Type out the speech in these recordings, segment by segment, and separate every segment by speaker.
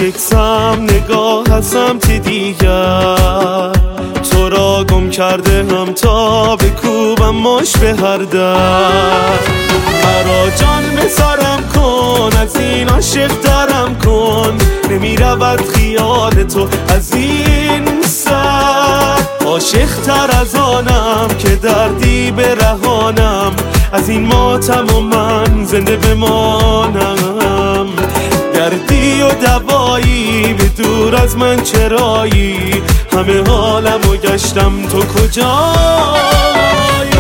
Speaker 1: یک سم نگاه از سمت دیگر، تو را گم کرده هم تا بکوبم ماش به هر در. مرا جان به سرم کن، از این عاشق درم کن، نمی رود خیال تو از این سر. عاشق تر از آنم که دردی برهانم، از این ماتم و من زنده بمانم. دردی و دوایی به دور از من چرایی، همه حالم و گشتم تو کجایی.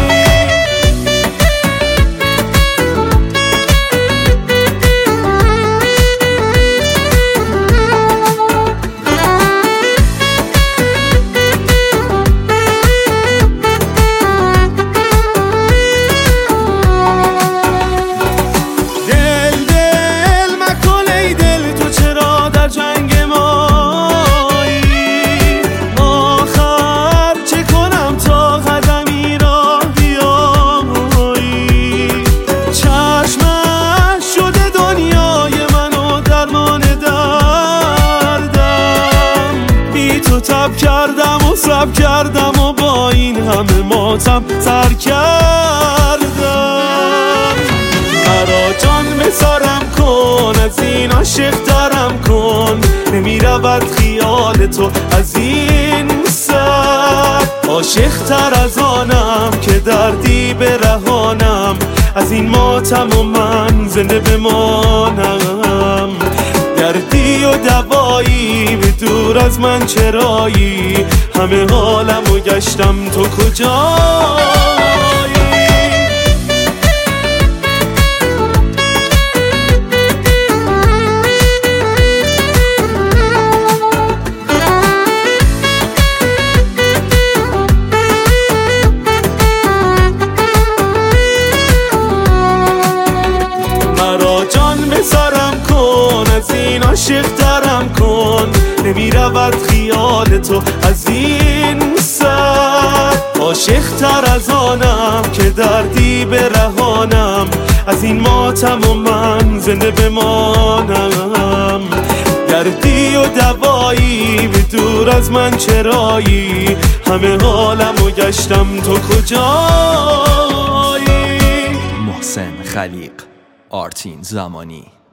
Speaker 1: سب کردم و با این همه ماتم سر کردم. مرا جان به سرم کن، از این عاشق درم کن، نمی رود خیال تو از این سر. عاشق تر از آنم که دردی برهانم، از این ماتم و من زنده بمانم. دردی و دوایی به دور از من چرایی، همه حالم و گشتم تو کجایی. مرا جان به سرم کن، از این عاشق درم کن، نمی رود خیال تو از این سر. عاشق تر از آنم که دردی برهانم، از این ماتم و من زنده بمانم. دردی و دوایی به دور از من چرایی، همه حالم و گشتم تو کجایی.
Speaker 2: محسن خلیق، آرتین زمانی.